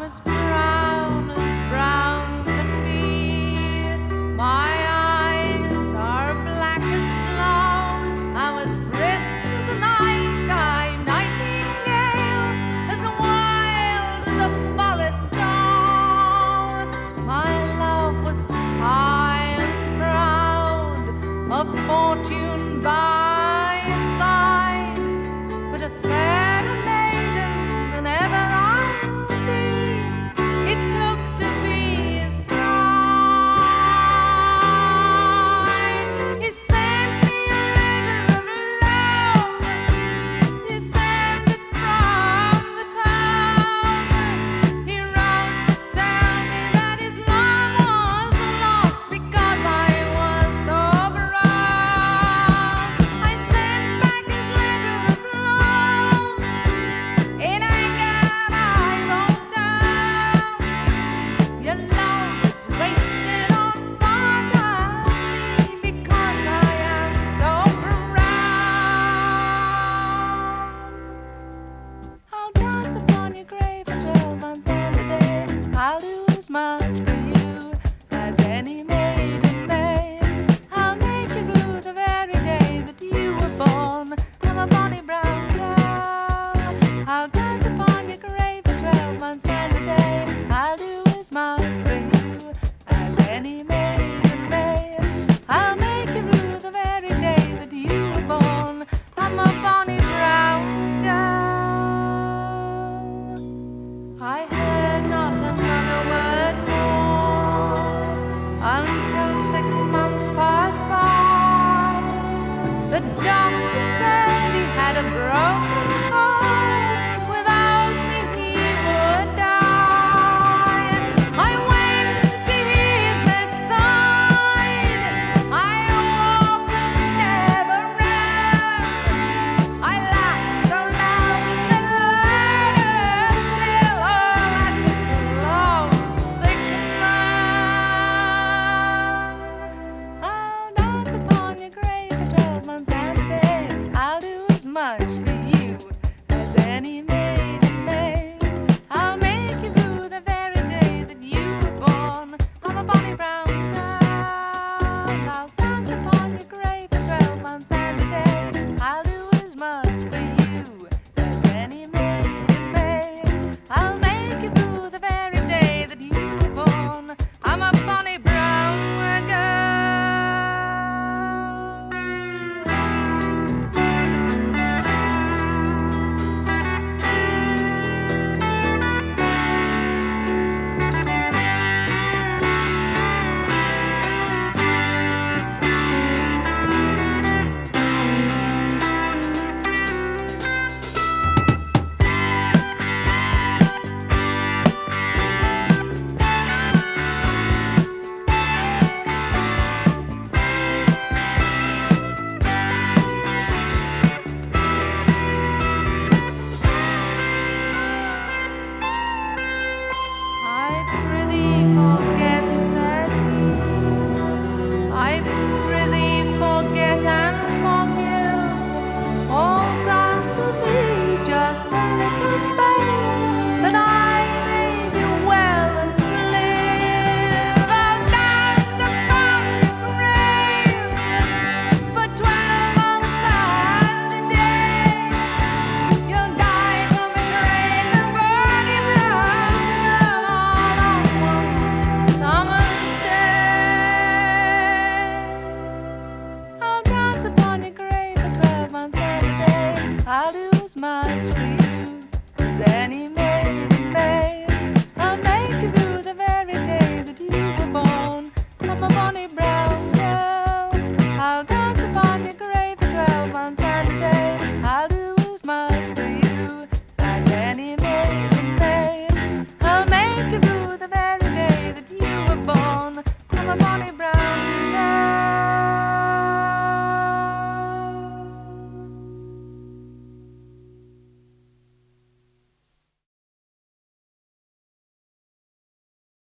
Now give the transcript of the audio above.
as brown can be. My eyes are black as sloes. I'm as brisk as a nighttime nightingale, as wild as a forest dawn. My love was high and proud, of fortune by his side, but a fairer maiden than ever I'll be. It took to be his bride. He sent me a letter of love. He sent it from the town. He wrote to tell me that his love was lost because I was so proud. I sent back his letter of love. In anger I wrote down, your love is wasted on sawdust because I am so proud. I'll dance upon your grave for 12 months and a day. I'll do as much for you as any maiden may. I'll make you blue the very day that you were born. I'm a bonny brown girl. I'll dance upon your grave for 12 months and a day. I'll do as much for you as any maiden may. I'll make you blue the very day that you were born. I'm a bonny brown girl. I heard not another word more until 6 months passed by. The doctor said he had a broken heart. Without me he would die. I went to his bedside. I walked and never ran. I laughed so loud that louder still, at this love-sick man. I'll dance upon your grave for 12 months and a day. I'll do as much for you as any maiden may. I'll make you blue the very day that you were born. I'm a bonny brown girl. I'll dance upon your grave for 12 months and a day. I'll do as much for you as any maiden may. I'll make you blue the very day that you were born. I'm a bonny brown girl. I prithee forget, said he. I prithee forget and forgive. Oh, grant to me just a little space that I may be well and live. I'll dance upon your grave for 12 months and a day. You'll die from a train of burning blood all on one summer's day. I'll dance upon your grave for 12 months and a day. I'll do as much for you as any